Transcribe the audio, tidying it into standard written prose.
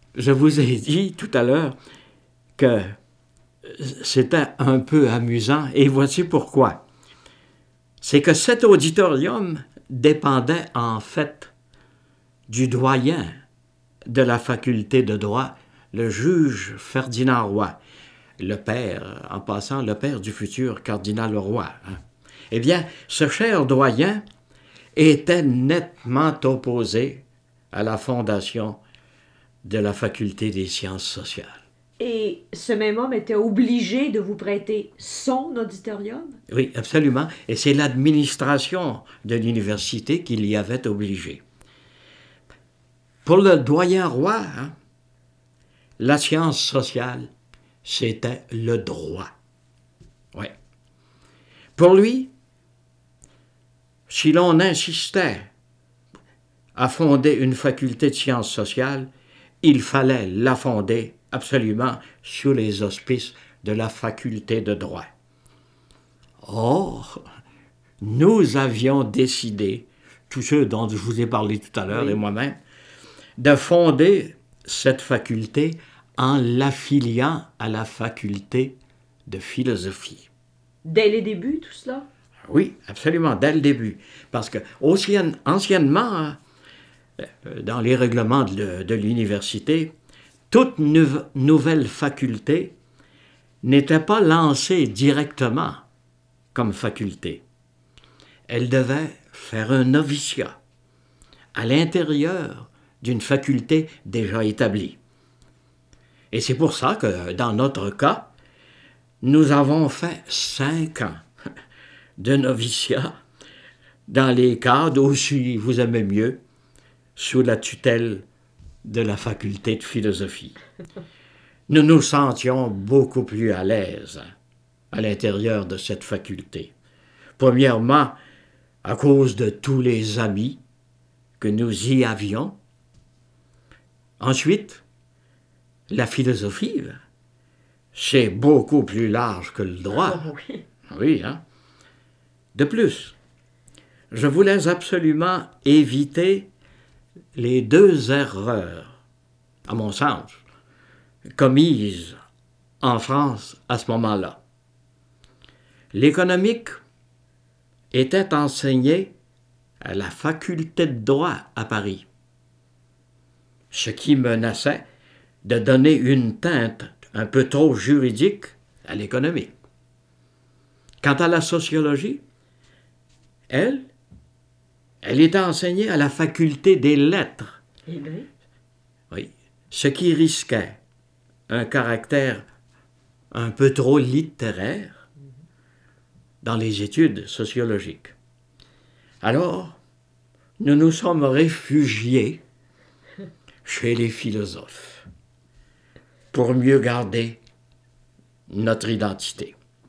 je vous ai dit tout à l'heure que c'était un peu amusant, et voici pourquoi. C'est que cet auditorium dépendait en fait du doyen de la faculté de droit, le juge Ferdinand Roy, le père, en passant, le père du futur cardinal Roy. Eh bien, ce cher doyen était nettement opposé à la fondation de la faculté des sciences sociales. Et ce même homme était obligé de vous prêter son auditorium? Oui, absolument. Et c'est l'administration de l'université qui l'y avait obligé. Pour le doyen Roy, la science sociale, c'était le droit. Oui. Pour lui, si l'on insistait à fonder une faculté de sciences sociales, il fallait la fonder absolument sous les auspices de la faculté de droit. Or, nous avions décidé, tous ceux dont je vous ai parlé tout à l'heure et moi-même, de fonder cette faculté en l'affiliant à la faculté de philosophie. Dès les débuts, tout cela? Oui, absolument, dès le début. Parce que anciennement, dans les règlements de l'université, toute nouvelle faculté n'était pas lancée directement comme faculté. Elle devait faire un noviciat à l'intérieur d'une faculté déjà établie. Et c'est pour ça que, dans notre cas, nous avons fait 5 ans de noviciat dans les cadres, ou si vous aimez mieux, sous la tutelle de la faculté de philosophie. Nous nous sentions beaucoup plus à l'aise à l'intérieur de cette faculté. Premièrement, à cause de tous les amis que nous y avions. Ensuite, la philosophie, c'est beaucoup plus large que le droit. Oh, oui. Oui, hein? De plus, je voulais absolument éviter les 2 erreurs, à mon sens, commises en France à ce moment-là. L'économique était enseigné à la faculté de droit à Paris, ce qui menaçait de donner une teinte un peu trop juridique à l'économie. Quant à la sociologie, elle était enseignée à la faculté des lettres. Eh bien. Oui, ce qui risquait un caractère un peu trop littéraire dans les études sociologiques. Alors, nous nous sommes réfugiés chez les philosophes pour mieux garder notre identité.